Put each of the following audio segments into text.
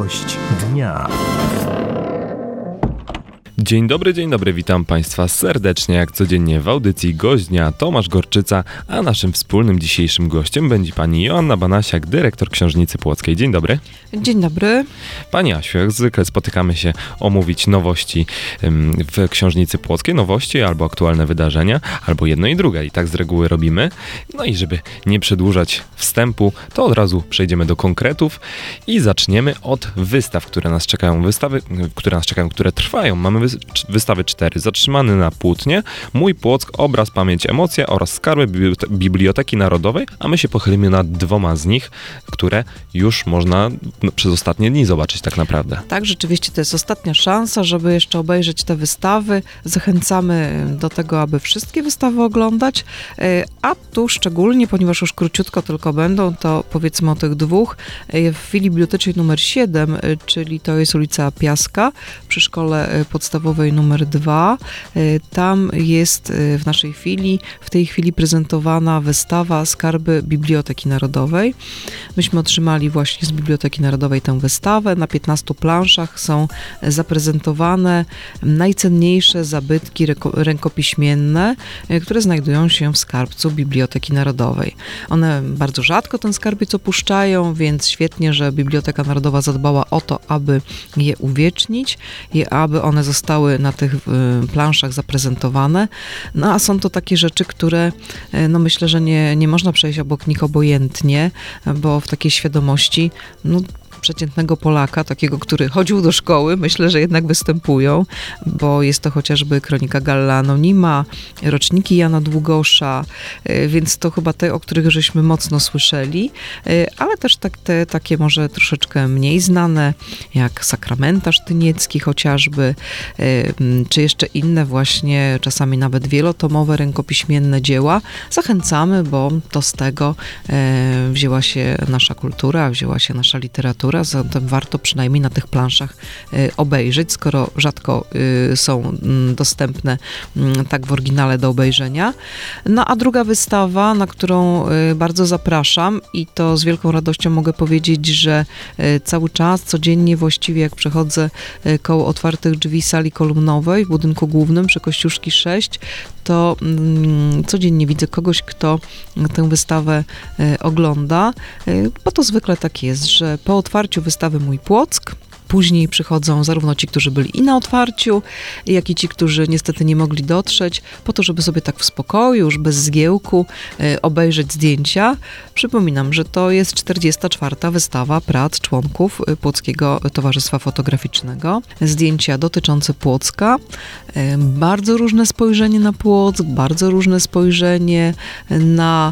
Gość dnia. Dzień dobry, witam Państwa serdecznie jak codziennie w audycji Gość Dnia, Tomasz Gorczyca, a naszym wspólnym dzisiejszym gościem będzie pani Joanna Banasiak, dyrektor Książnicy Płockiej. Dzień dobry. Dzień dobry. Pani Asiu, jak zwykle spotykamy się omówić nowości w Książnicy Płockiej, nowości albo aktualne wydarzenia, albo jedno i drugie i tak z reguły robimy. No i żeby nie przedłużać wstępu, to od razu przejdziemy do konkretów i zaczniemy od wystaw, które nas czekają, które trwają. Mamy wystawy 4. Zatrzymany na płótnie, Mój Płock, obraz, pamięć, emocje oraz skarby Biblioteki Narodowej, a my się pochylimy nad 2 z nich, które już można przez ostatnie dni zobaczyć tak naprawdę. Tak, rzeczywiście to jest ostatnia szansa, żeby jeszcze obejrzeć te wystawy. Zachęcamy do tego, aby wszystkie wystawy oglądać, a tu szczególnie, ponieważ już króciutko tylko będą, to powiedzmy o tych 2. W filii bibliotecznej numer 7, czyli to jest ulica Piaska, przy szkole podstawowej numer 2. Tam jest w tej chwili prezentowana wystawa Skarby Biblioteki Narodowej. Myśmy otrzymali właśnie z Biblioteki Narodowej tę wystawę. Na 15 planszach są zaprezentowane najcenniejsze zabytki rękopiśmienne, które znajdują się w skarbcu Biblioteki Narodowej. One bardzo rzadko ten skarbiec opuszczają, więc świetnie, że Biblioteka Narodowa zadbała o to, aby je uwiecznić i aby one zostały na tych planszach zaprezentowane. No a są to takie rzeczy, które myślę, że nie można przejść obok nich obojętnie, bo w takiej świadomości przeciętnego Polaka, takiego, który chodził do szkoły, myślę, że jednak występują, bo jest to chociażby Kronika Galla Anonima, roczniki Jana Długosza, więc to chyba te, o których żeśmy mocno słyszeli, ale też te takie może troszeczkę mniej znane, jak Sakramentarz Tyniecki chociażby, czy jeszcze inne właśnie, czasami nawet wielotomowe, rękopiśmienne dzieła. Zachęcamy, bo to z tego wzięła się nasza kultura, wzięła się nasza literatura, zatem warto przynajmniej na tych planszach obejrzeć, skoro rzadko są dostępne tak w oryginale do obejrzenia. No a druga wystawa, na którą bardzo zapraszam i to z wielką radością mogę powiedzieć, że cały czas, codziennie właściwie jak przechodzę koło otwartych drzwi sali kolumnowej w budynku głównym przy Kościuszki 6, to codziennie widzę kogoś, kto tę wystawę ogląda, bo to zwykle tak jest, że po otwarciu wystawy Mój Płock później przychodzą zarówno ci, którzy byli i na otwarciu, jak i ci, którzy niestety nie mogli dotrzeć, po to, żeby sobie tak w spokoju, już bez zgiełku obejrzeć zdjęcia. Przypominam, że to jest 44. wystawa prac członków Płockiego Towarzystwa Fotograficznego. Zdjęcia dotyczące Płocka. Bardzo różne spojrzenie na Płock, bardzo różne spojrzenie na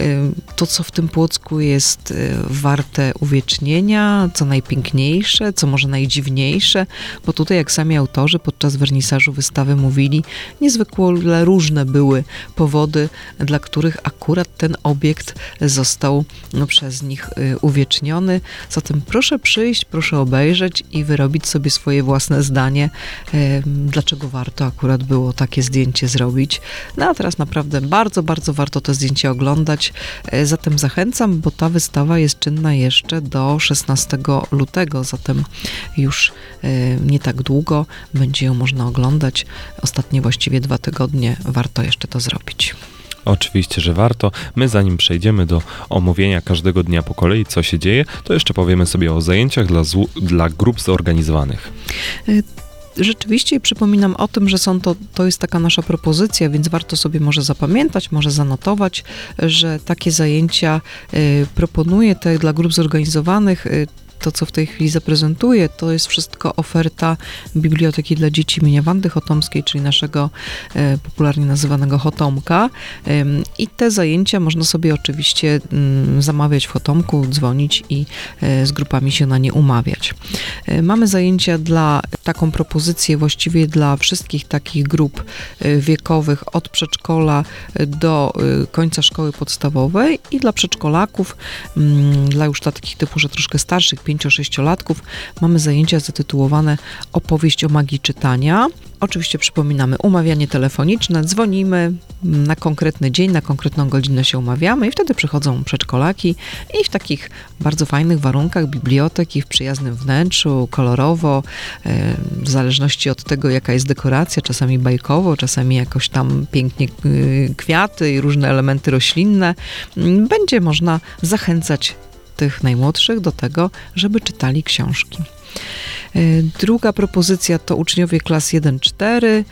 to, co w tym Płocku jest warte uwiecznienia, co najpiękniejsze, co może najdziwniejsze, bo tutaj, jak sami autorzy podczas wernisażu wystawy mówili, niezwykle różne były powody, dla których akurat ten obiekt został przez nich uwieczniony. Zatem proszę przyjść, proszę obejrzeć i wyrobić sobie swoje własne zdanie, dlaczego warto akurat było takie zdjęcie zrobić. No a teraz naprawdę bardzo, bardzo warto to zdjęcie oglądać. Zatem zachęcam, bo ta wystawa jest czynna jeszcze do 16 lutego, zatem już nie tak długo będzie ją można oglądać. Ostatnie właściwie 2 tygodnie warto jeszcze to zrobić. Oczywiście, że warto. My zanim przejdziemy do omówienia każdego dnia po kolei, co się dzieje, to jeszcze powiemy sobie o zajęciach dla grup zorganizowanych. Rzeczywiście przypominam o tym, że to jest taka nasza propozycja, więc warto sobie może zapamiętać, może zanotować, że takie zajęcia proponuję dla grup zorganizowanych. To, co w tej chwili zaprezentuję, to jest wszystko oferta Biblioteki dla Dzieci imienia Wandy Chotomskiej, czyli naszego popularnie nazywanego Chotomka. I te zajęcia można sobie oczywiście zamawiać w Chotomku, dzwonić i z grupami się na nie umawiać. Mamy zajęcia taką propozycję właściwie dla wszystkich takich grup wiekowych od przedszkola do końca szkoły podstawowej i dla przedszkolaków, dla już takich typu, że troszkę starszych, 5-6-latków mamy zajęcia zatytułowane Opowieść o magii czytania. Oczywiście przypominamy umawianie telefoniczne, dzwonimy na konkretny dzień, na konkretną godzinę się umawiamy i wtedy przychodzą przedszkolaki i w takich bardzo fajnych warunkach biblioteki, w przyjaznym wnętrzu, kolorowo, w zależności od tego, jaka jest dekoracja, czasami bajkowo, czasami jakoś tam pięknie kwiaty i różne elementy roślinne, będzie można zachęcać tych najmłodszych do tego, żeby czytali książki. Druga propozycja to uczniowie klas 1-4,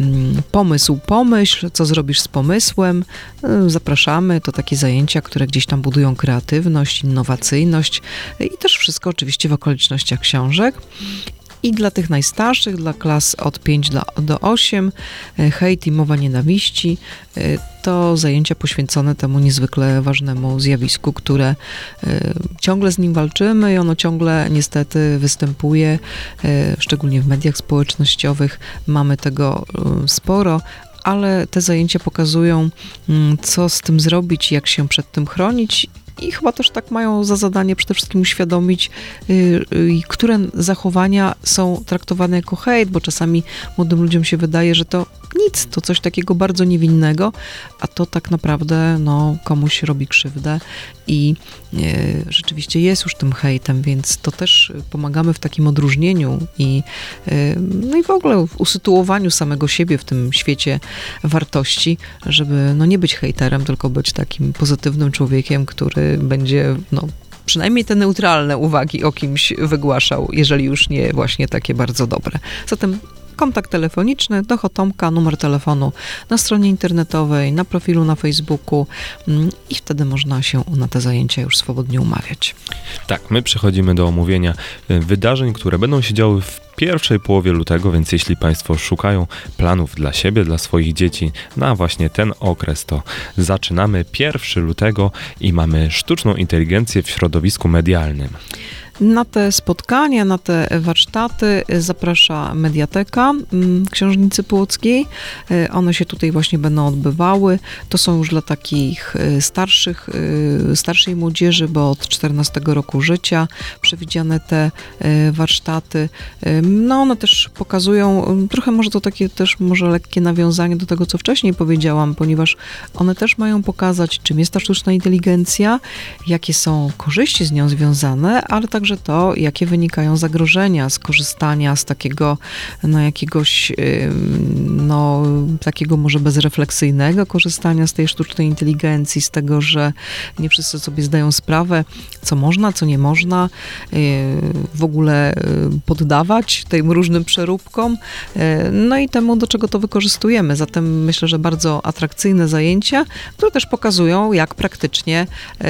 pomyśl, co zrobisz z pomysłem. Zapraszamy, to takie zajęcia, które gdzieś tam budują kreatywność, innowacyjność i też wszystko oczywiście w okolicznościach książek. I dla tych najstarszych, dla klas od 5 do 8, hejt i mowa nienawiści, to zajęcia poświęcone temu niezwykle ważnemu zjawisku, które ciągle z nim walczymy i ono ciągle niestety występuje, szczególnie w mediach społecznościowych. Mamy tego sporo, ale te zajęcia pokazują, co z tym zrobić, jak się przed tym chronić. I chyba też tak mają za zadanie przede wszystkim uświadomić, które zachowania są traktowane jako hejt, bo czasami młodym ludziom się wydaje, że to nic, to coś takiego bardzo niewinnego, a to tak naprawdę komuś robi krzywdę i rzeczywiście jest już tym hejtem, więc to też pomagamy w takim odróżnieniu i w ogóle w usytuowaniu samego siebie w tym świecie wartości, żeby nie być hejterem, tylko być takim pozytywnym człowiekiem, który będzie przynajmniej te neutralne uwagi o kimś wygłaszał, jeżeli już nie właśnie takie bardzo dobre. Zatem kontakt telefoniczny do Chotomka, numer telefonu na stronie internetowej, na profilu na Facebooku i wtedy można się na te zajęcia już swobodnie umawiać. Tak, my przechodzimy do omówienia wydarzeń, które będą się działy w pierwszej połowie lutego, więc jeśli Państwo szukają planów dla siebie, dla swoich dzieci na właśnie ten okres, to zaczynamy 1 lutego i mamy sztuczną inteligencję w środowisku medialnym. Na te spotkania, na te warsztaty zaprasza Mediateka Książnicy Płockiej. One się tutaj właśnie będą odbywały. To są już dla takich starszej młodzieży, bo od 14 roku życia przewidziane te warsztaty. One też pokazują, trochę może to takie też może lekkie nawiązanie do tego, co wcześniej powiedziałam, ponieważ one też mają pokazać, czym jest ta sztuczna inteligencja, jakie są korzyści z nią związane, ale także to, jakie wynikają zagrożenia z korzystania z takiego, jakiegoś, takiego może bezrefleksyjnego korzystania z tej sztucznej inteligencji, z tego, że nie wszyscy sobie zdają sprawę, co można, co nie można w ogóle poddawać tym różnym przeróbkom, i temu, do czego to wykorzystujemy. Zatem myślę, że bardzo atrakcyjne zajęcia, które też pokazują, jak praktycznie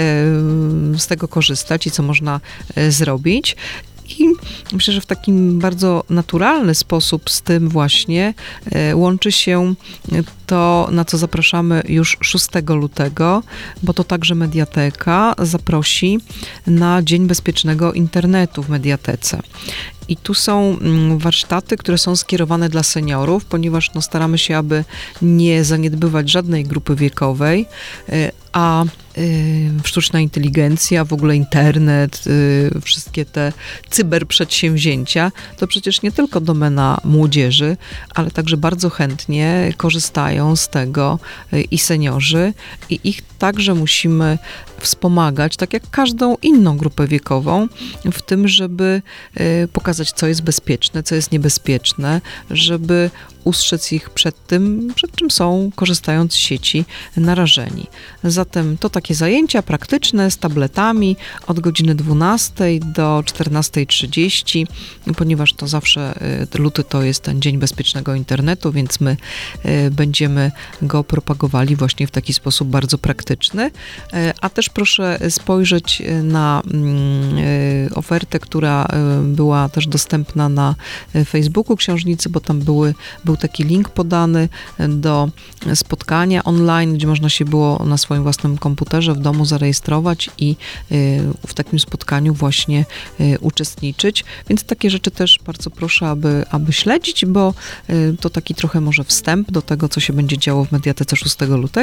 z tego korzystać i co można zrobić. I myślę, że w takim bardzo naturalny sposób z tym właśnie łączy się to, na co zapraszamy już 6 lutego, bo to także Mediateka zaprosi na Dzień Bezpiecznego Internetu w Mediatece. I tu są warsztaty, które są skierowane dla seniorów, ponieważ staramy się, aby nie zaniedbywać żadnej grupy wiekowej, a sztuczna inteligencja, w ogóle internet, wszystkie te cyberprzedsięwzięcia, to przecież nie tylko domena młodzieży, ale także bardzo chętnie korzystają z tego i seniorzy i ich także musimy wspomagać, tak jak każdą inną grupę wiekową, w tym, żeby pokazać, co jest bezpieczne, co jest niebezpieczne, żeby ustrzec ich przed tym, przed czym są, korzystając z sieci, narażeni. Zatem to takie zajęcia praktyczne z tabletami od godziny 12 do 14:30, ponieważ to zawsze luty to jest ten Dzień Bezpiecznego Internetu, więc my będziemy go propagowali właśnie w taki sposób bardzo praktyczny. A też proszę spojrzeć na ofertę, która była też dostępna na Facebooku Książnicy, bo tam był taki link podany do spotkania online, gdzie można się było na swoim własnym komputerze w domu zarejestrować i w takim spotkaniu właśnie uczestniczyć. Więc takie rzeczy też bardzo proszę, aby śledzić, bo to taki trochę może wstęp do tego, co się będzie działo w Mediatece 6 lutego,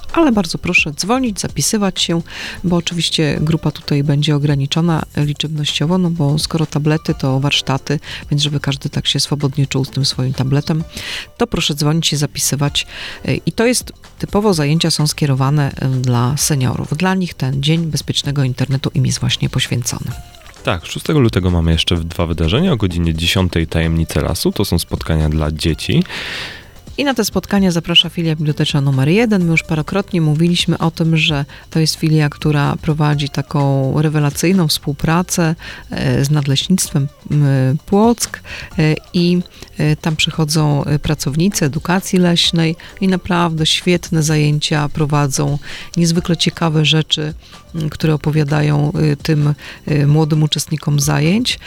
ale bardzo proszę dzwonić, zapisywać się, bo oczywiście grupa tutaj będzie ograniczona liczebnościowo, no bo skoro tablety, to warsztaty, więc żeby każdy tak się swobodnie czuł z tym swoim tabletem, to proszę dzwonić się, zapisywać. I to jest typowo zajęcia są skierowane dla seniorów. Dla nich ten Dzień Bezpiecznego Internetu im jest właśnie poświęcony. Tak, 6 lutego mamy jeszcze 2 wydarzenia. O godzinie 10 Tajemnice Lasu, to są spotkania dla dzieci. I na te spotkania zaprasza filia biblioteczna numer 1. My już parokrotnie mówiliśmy o tym, że to jest filia, która prowadzi taką rewelacyjną współpracę z Nadleśnictwem Płock i tam przychodzą pracownicy edukacji leśnej i naprawdę świetne zajęcia prowadzą, niezwykle ciekawe rzeczy, które opowiadają tym młodym uczestnikom zajęć.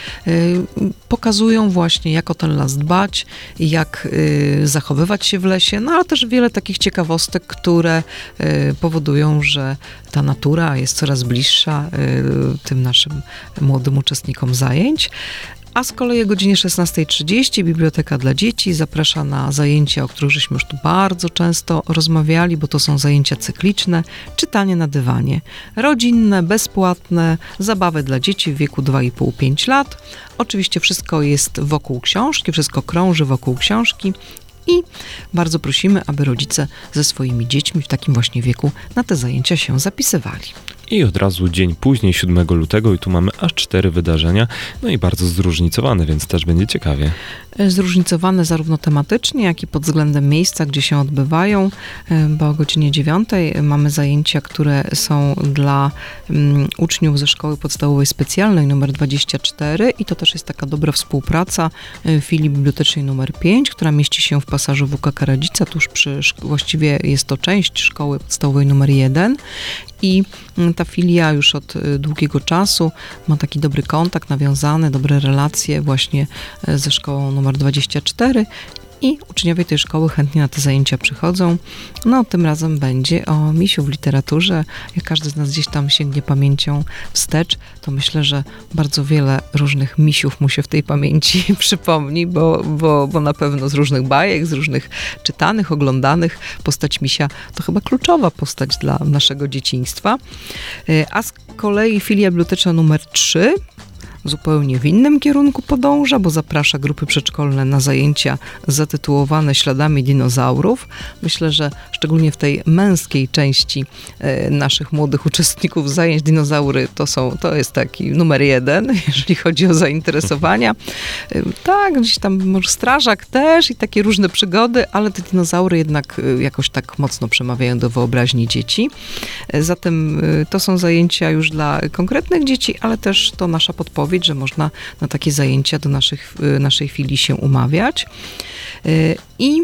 Pokazują właśnie, jak o ten las dbać, jak zachowywać się w lesie, no ale też wiele takich ciekawostek, które powodują, że ta natura jest coraz bliższa tym naszym młodym uczestnikom zajęć. A z kolei o godzinie 16:30 Biblioteka dla Dzieci zaprasza na zajęcia, o których żeśmy już tu bardzo często rozmawiali, bo to są zajęcia cykliczne, czytanie na dywanie. Rodzinne, bezpłatne, zabawy dla dzieci w wieku 2,5-5 lat. Oczywiście wszystko jest wokół książki, wszystko krąży wokół książki. I bardzo prosimy, aby rodzice ze swoimi dziećmi w takim właśnie wieku na te zajęcia się zapisywali. I od razu dzień później, 7 lutego, i tu mamy aż 4 wydarzenia, no i bardzo zróżnicowane, więc też będzie ciekawie. Zróżnicowane zarówno tematycznie, jak i pod względem miejsca, gdzie się odbywają, bo o godzinie 9 mamy zajęcia, które są dla uczniów ze Szkoły Podstawowej Specjalnej nr 24 i to też jest taka dobra współpraca filii bibliotecznej nr 5, która mieści się w pasażu WK Karadzica, tuż przy, właściwie jest to część Szkoły Podstawowej nr 1. I ta filia już od długiego czasu ma taki dobry kontakt nawiązany, dobre relacje właśnie ze szkołą numer 24 i uczniowie tej szkoły chętnie na te zajęcia przychodzą. No, tym razem będzie o misiu w literaturze. Jak każdy z nas gdzieś tam sięgnie pamięcią wstecz, to myślę, że bardzo wiele różnych misiów mu się w tej pamięci przypomni, bo na pewno z różnych bajek, z różnych czytanych, oglądanych, postać misia to chyba kluczowa postać dla naszego dzieciństwa. A z kolei filia biblioteczna numer 3 zupełnie w innym kierunku podąża, bo zaprasza grupy przedszkolne na zajęcia zatytułowane Śladami dinozaurów. Myślę, że szczególnie w tej męskiej części naszych młodych uczestników zajęć dinozaury to jest taki numer 1, jeżeli chodzi o zainteresowania. Tak, gdzieś tam może strażak też i takie różne przygody, ale te dinozaury jednak jakoś tak mocno przemawiają do wyobraźni dzieci. Zatem to są zajęcia już dla konkretnych dzieci, ale też to nasza podpowiedź, że można na takie zajęcia do naszej filii się umawiać. I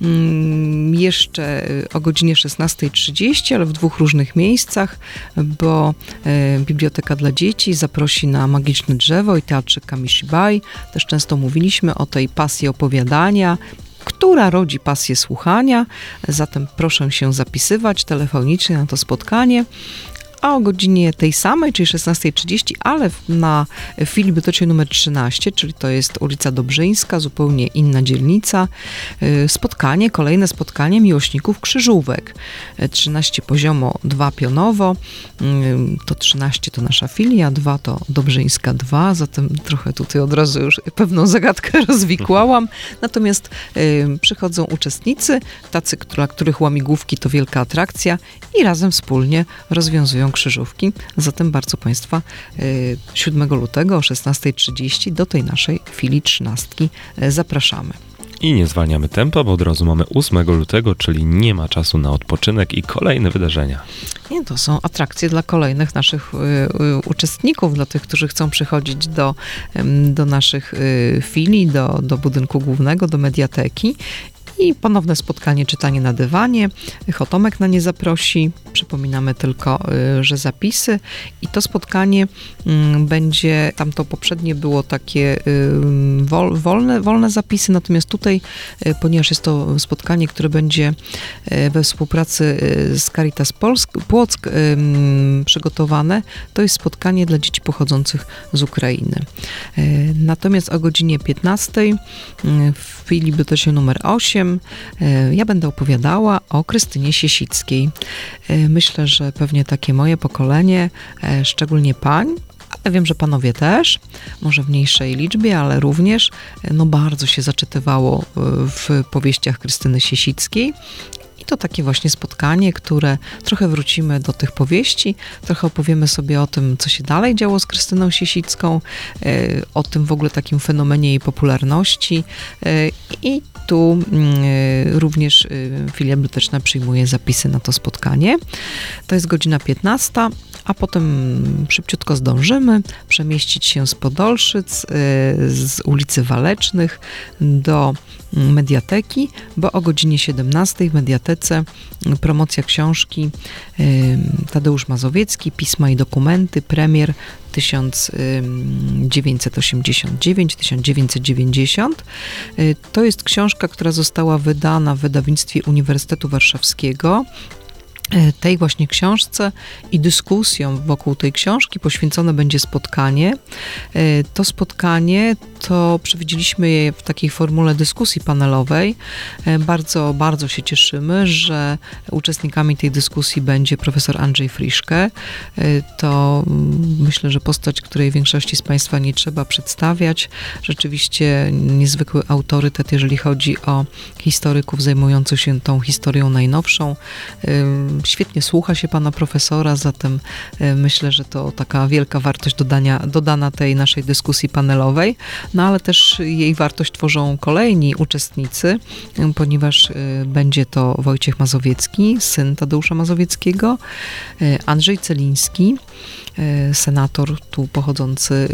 jeszcze o godzinie 16:30, ale w 2 różnych miejscach, bo Biblioteka dla Dzieci zaprosi na Magiczne Drzewo i Teatrzyk Kamishibai. Też często mówiliśmy o tej pasji opowiadania, która rodzi pasję słuchania. Zatem proszę się zapisywać telefonicznie na to spotkanie. A o godzinie tej samej, czyli 16:30, ale na filii bibliotecznej numer 13, czyli to jest ulica Dobrzyńska, zupełnie inna dzielnica, kolejne spotkanie miłośników krzyżówek. 13 poziomo, 2 pionowo, to 13 to nasza filia, 2 to Dobrzyńska 2, zatem trochę tutaj od razu już pewną zagadkę rozwikłałam. Natomiast przychodzą uczestnicy, tacy, dla których łamigłówki to wielka atrakcja i razem wspólnie rozwiązują krzyżówki. Zatem bardzo Państwa 7 lutego o 16:30 do tej naszej filii 13 zapraszamy. I nie zwalniamy tempa, bo od razu mamy 8 lutego, czyli nie ma czasu na odpoczynek i kolejne wydarzenia. I to są atrakcje dla kolejnych naszych uczestników, dla tych, którzy chcą przychodzić do naszych filii, do budynku głównego, do mediateki. I ponowne spotkanie, czytanie na dywanie. Chotomek na nie zaprosi. Przypominamy tylko, że zapisy. I to spotkanie będzie, tamto poprzednie było takie wolne zapisy, natomiast tutaj, ponieważ jest to spotkanie, które będzie we współpracy z Caritas Płock przygotowane, to jest spotkanie dla dzieci pochodzących z Ukrainy. Natomiast o godzinie 15 w filii bibliotecznej numer 8 razem ja będę opowiadała o Krystynie Siesickiej. Myślę, że pewnie takie moje pokolenie, szczególnie pań, ale wiem, że panowie też, może w mniejszej liczbie, ale również, bardzo się zaczytywało w powieściach Krystyny Siesickiej. I to takie właśnie spotkanie, które trochę wrócimy do tych powieści, trochę opowiemy sobie o tym, co się dalej działo z Krystyną Siesicką, o tym w ogóle takim fenomenie jej popularności. I tu również Filia Biblioteczna przyjmuje zapisy na to spotkanie. To jest godzina 15, a potem szybciutko zdążymy przemieścić się z Podolszyc, z ulicy Walecznych do Mediateki, bo o godzinie 17 w Mediatece promocja książki Tadeusz Mazowiecki, Pisma i dokumenty, premier 1989-1990. To jest książka, która została wydana w wydawnictwie Uniwersytetu Warszawskiego. Tej właśnie książce i dyskusjom wokół tej książki poświęcone będzie spotkanie. To spotkanie to przewidzieliśmy je w takiej formule dyskusji panelowej. Bardzo, bardzo się cieszymy, że uczestnikami tej dyskusji będzie profesor Andrzej Friszke. To myślę, że postać, której większości z Państwa nie trzeba przedstawiać. Rzeczywiście niezwykły autorytet, jeżeli chodzi o historyków zajmujących się tą historią najnowszą. Świetnie słucha się pana profesora, zatem myślę, że to taka wielka wartość dodana tej naszej dyskusji panelowej, ale też jej wartość tworzą kolejni uczestnicy, ponieważ będzie to Wojciech Mazowiecki, syn Tadeusza Mazowieckiego, Andrzej Celiński, senator tu pochodzący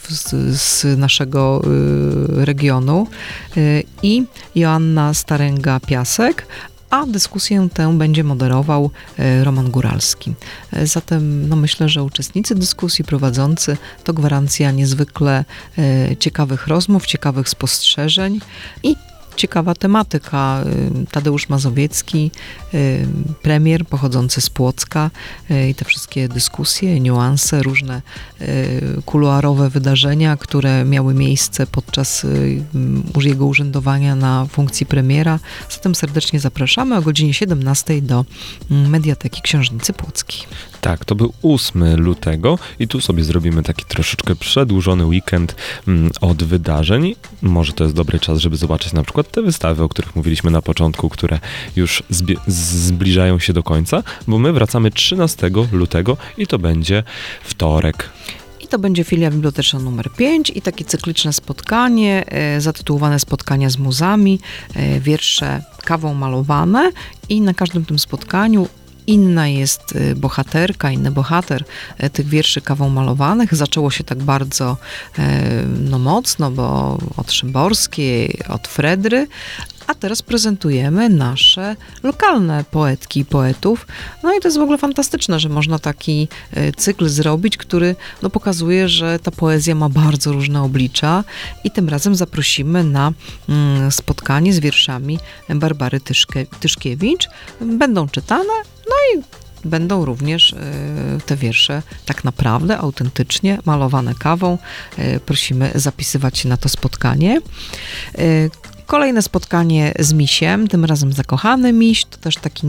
z naszego regionu, i Joanna Staręga-Piasek, a dyskusję tę będzie moderował Roman Góralski. Zatem myślę, że uczestnicy dyskusji, prowadzący, to gwarancja niezwykle ciekawych rozmów, ciekawych spostrzeżeń i ciekawa tematyka. Tadeusz Mazowiecki, premier pochodzący z Płocka, i te wszystkie dyskusje, niuanse, różne kuluarowe wydarzenia, które miały miejsce podczas jego urzędowania na funkcji premiera. Zatem serdecznie zapraszamy o godzinie 17 do Mediateki Książnicy Płockiej. Tak, to był 8 lutego i tu sobie zrobimy taki troszeczkę przedłużony weekend od wydarzeń. Może to jest dobry czas, żeby zobaczyć na przykład te wystawy, o których mówiliśmy na początku, które już zbliżają się do końca, bo my wracamy 13 lutego i to będzie wtorek. I to będzie filia biblioteczna numer 5 i takie cykliczne spotkanie zatytułowane Spotkania z muzami, wiersze kawą malowane, i na każdym tym spotkaniu inna jest bohaterka, inny bohater tych wierszy kawą malowanych. Zaczęło się tak bardzo mocno, bo od Szymborskiej, od Fredry, a teraz prezentujemy nasze lokalne poetki i poetów. I to jest w ogóle fantastyczne, że można taki cykl zrobić, który pokazuje, że ta poezja ma bardzo różne oblicza, i tym razem zaprosimy na spotkanie z wierszami Barbary Tyszkiewicz. Będą czytane, i będą również te wiersze tak naprawdę autentycznie malowane kawą. Prosimy zapisywać się na to spotkanie. Kolejne spotkanie z misiem, tym razem Zakochany miś. To też taki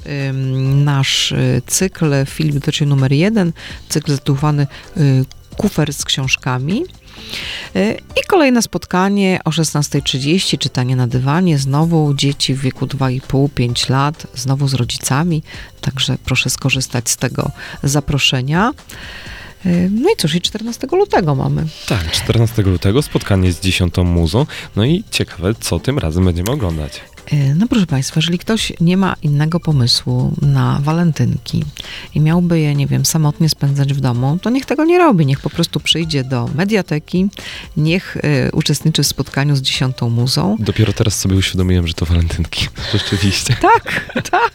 nasz cykl w filii bibliotecznej numer 1, cykl zatytułowany Kufer z książkami. I kolejne spotkanie o 16:30, czytanie na dywanie, znowu dzieci w wieku 2,5-5 lat, znowu z rodzicami, także proszę skorzystać z tego zaproszenia. I cóż, i 14 lutego mamy. Tak, 14 lutego spotkanie z 10. muzą, i ciekawe, co tym razem będziemy oglądać. Proszę Państwa, jeżeli ktoś nie ma innego pomysłu na walentynki i miałby je, samotnie spędzać w domu, to niech tego nie robi. Niech po prostu przyjdzie do Mediateki, niech uczestniczy w spotkaniu z 10. muzą. Dopiero teraz sobie uświadomiłem, że to walentynki. Rzeczywiście. Tak.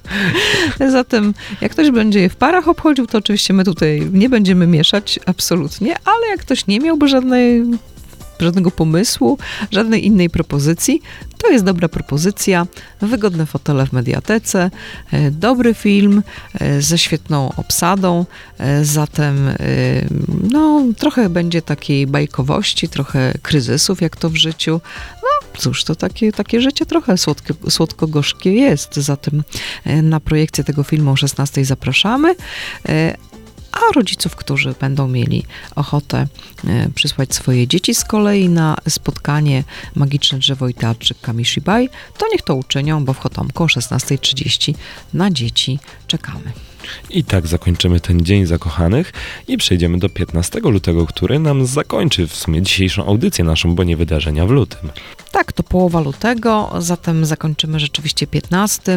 Zatem jak ktoś będzie je w parach obchodził, to oczywiście my tutaj nie będziemy mieszać, absolutnie, ale jak ktoś nie miałby żadnego pomysłu, żadnej innej propozycji, to jest dobra propozycja. Wygodne fotele w Mediatece, dobry film ze świetną obsadą, zatem trochę będzie takiej bajkowości, trochę kryzysów, jak to w życiu. cóż, to takie życie trochę słodko-gorzkie jest. Zatem na projekcję tego filmu o 16:00 zapraszamy. A rodziców, którzy będą mieli ochotę przysłać swoje dzieci z kolei na spotkanie Magiczne Drzewo i Teatrzyk Kamishibai, to niech to uczynią, bo w Chotomku o 16:30 na dzieci czekamy. I tak zakończymy ten Dzień Zakochanych i przejdziemy do 15 lutego, który nam zakończy w sumie dzisiejszą audycję naszą, bo nie wydarzenia w lutym. Tak, to połowa lutego, zatem zakończymy rzeczywiście 15.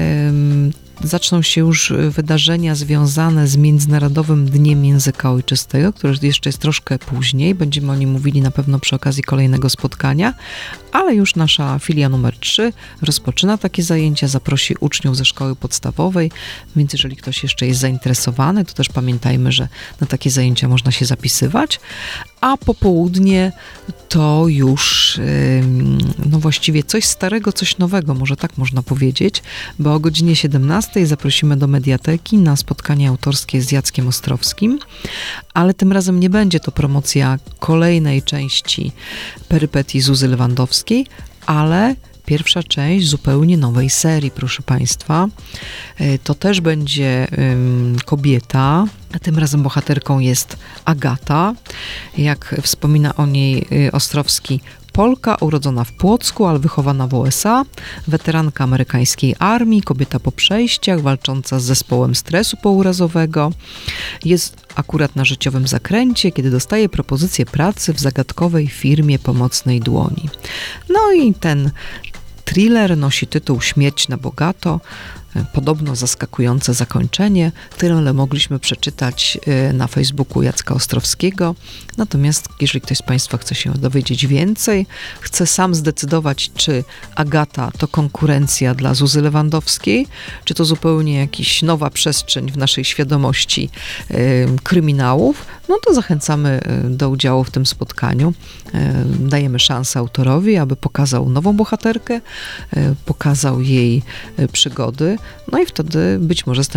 Zaczną się już wydarzenia związane z Międzynarodowym Dniem Języka Ojczystego, który jeszcze jest troszkę później. Będziemy o nim mówili na pewno przy okazji kolejnego spotkania, ale już nasza filia numer 3 rozpoczyna takie zajęcia, zaprosi uczniów ze szkoły podstawowej, więc jeżeli ktoś jeszcze jest zainteresowany, to też pamiętajmy, że na takie zajęcia można się zapisywać, a popołudnie to już no właściwie coś starego, coś nowego, może tak można powiedzieć, bo o godzinie 17:00 zaprosimy do Mediateki na spotkanie autorskie z Jackiem Ostrowskim, ale tym razem nie będzie to promocja kolejnej części perypetii Zuzy Lewandowskiej, ale pierwsza część zupełnie nowej serii, proszę Państwa. To też będzie kobieta, a tym razem bohaterką jest Agata. Jak wspomina o niej Ostrowski, Polka urodzona w Płocku, ale wychowana w USA, weteranka amerykańskiej armii, kobieta po przejściach, walcząca z zespołem stresu pourazowego. Jest akurat na życiowym zakręcie, kiedy dostaje propozycję pracy w zagadkowej firmie pomocnej dłoni. No i ten thriller nosi tytuł Śmierć na bogato. Podobno zaskakujące zakończenie. Tyle mogliśmy przeczytać na Facebooku Jacka Ostrowskiego. Natomiast jeżeli ktoś z Państwa chce się dowiedzieć więcej, chce sam zdecydować, czy Agata to konkurencja dla Zuzy Lewandowskiej, czy to zupełnie jakaś nowa przestrzeń w naszej świadomości kryminałów, no to zachęcamy do udziału w tym spotkaniu. Dajemy szansę autorowi, aby pokazał nową bohaterkę, pokazał jej przygody, no i wtedy być może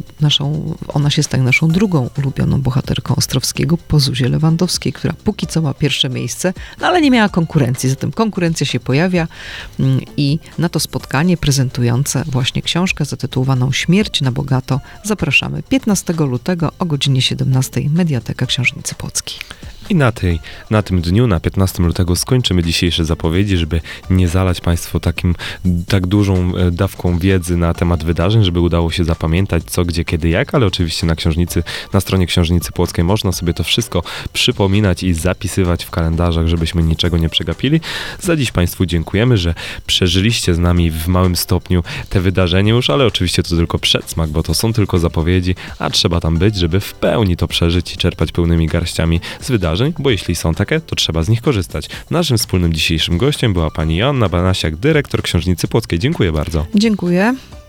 ona się stanie naszą drugą ulubioną bohaterką Ostrowskiego po Zuzie Lewandowskiej, która póki co ma pierwsze miejsce, no ale nie miała konkurencji, zatem konkurencja się pojawia i na to spotkanie prezentujące właśnie książkę zatytułowaną Śmierć na bogato zapraszamy 15 lutego o godzinie 17:00 Mediateka Książnicy Płockiej. I na tym dniu, na 15 lutego skończymy dzisiejsze zapowiedzi, żeby nie zalać Państwu tak dużą dawką wiedzy na temat wydarzeń, żeby udało się zapamiętać co, gdzie, kiedy, jak, ale oczywiście na stronie Książnicy Płockiej można sobie to wszystko przypominać i zapisywać w kalendarzach, żebyśmy niczego nie przegapili. Za dziś Państwu dziękujemy, że przeżyliście z nami w małym stopniu te wydarzenia już, ale oczywiście to tylko przedsmak, bo to są tylko zapowiedzi, a trzeba tam być, żeby w pełni to przeżyć i czerpać pełnymi garściami z wydarzeń, bo jeśli są takie, to trzeba z nich korzystać. Naszym wspólnym dzisiejszym gościem była pani Joanna Banasiak, dyrektor Książnicy Płockiej. Dziękuję bardzo. Dziękuję.